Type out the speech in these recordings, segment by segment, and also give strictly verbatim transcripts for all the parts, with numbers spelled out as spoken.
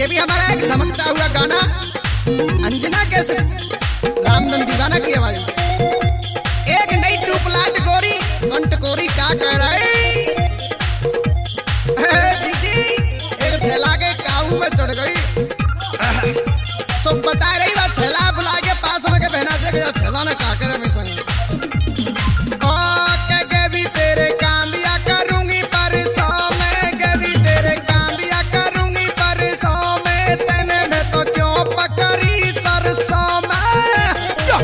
ये भी हमारा एक धमकता हुआ गाना अंजना कैसे रामधन दीवाना की आवाज। एक नई ट्यूबलाइट गोरी कंट कोरी का कह रही जीजी एक छेला के काऊ में चढ़ गई। सब बता रही बात छेला बुला के पास में के बहना दे गया छेला ने का करे मैं संग ओ के के भी तेरे कांदिया करूंगी परसों में के भी तेरे कांदिया करूंगी परसों में तेने में तो क्यों पकड़ी सरसों में या।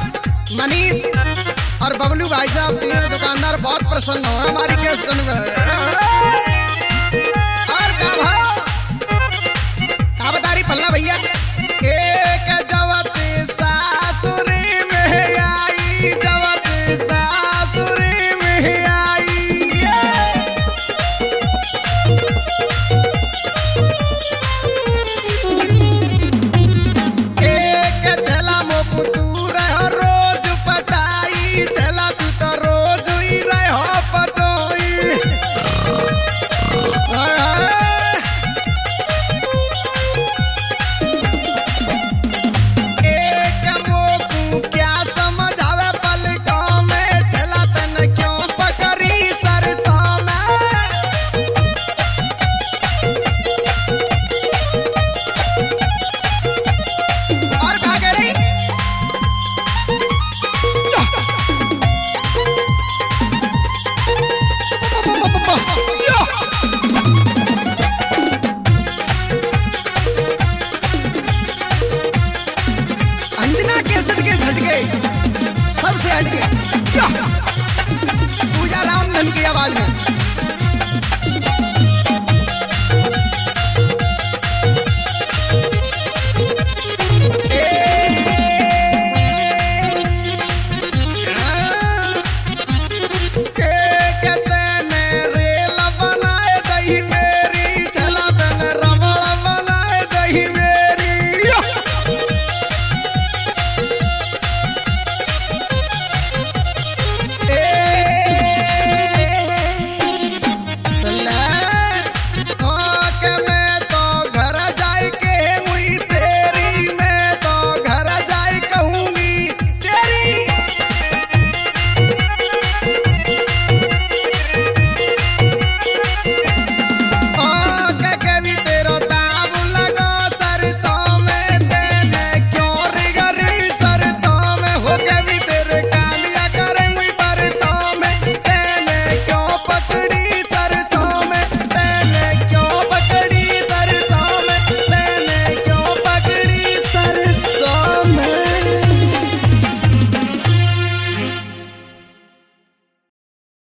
मनीष और बबलू भाई साहब तीनों दुकानदार बहुत प्रसन्न हुए हमारी केस में।